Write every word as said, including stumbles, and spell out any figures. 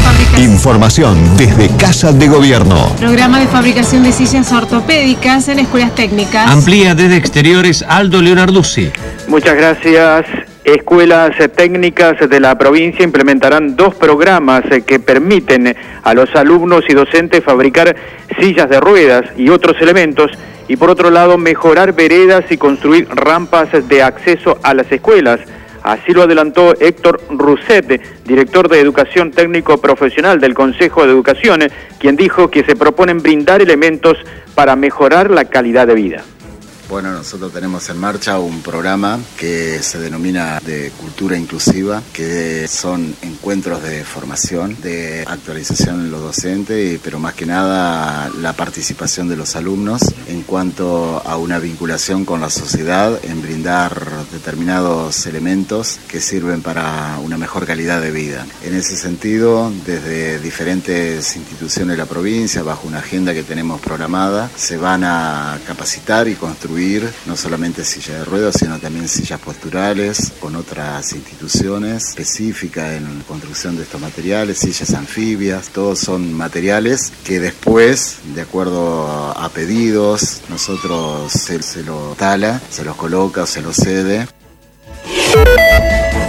fabricación. Información desde Casa de Gobierno. Programa de fabricación de sillas ortopédicas en escuelas técnicas. Amplía desde exteriores Aldo Leonarduzzi. Muchas gracias. Escuelas técnicas de la provincia implementarán dos programas que permiten a los alumnos y docentes fabricar sillas de ruedas y otros elementos, y por otro lado mejorar veredas y construir rampas de acceso a las escuelas. Así lo adelantó Héctor Rousset, director de Educación Técnico Profesional del Consejo de Educación, quien dijo que se proponen brindar elementos para mejorar la calidad de vida. Bueno, nosotros tenemos en marcha un programa que se denomina de cultura inclusiva, que son encuentros de formación, de actualización en los docentes, pero más que nada la participación de los alumnos en cuanto a una vinculación con la sociedad, en brindar determinados elementos que sirven para una mejor calidad de vida. En ese sentido, desde diferentes instituciones de la provincia, bajo una agenda que tenemos programada, se van a capacitar y construir no solamente sillas de ruedas, sino también sillas posturales con otras instituciones específicas en la construcción de estos materiales, sillas anfibias. Todos son materiales que después, de acuerdo a pedidos, nosotros se, se lo tala, se los coloca o se los cede.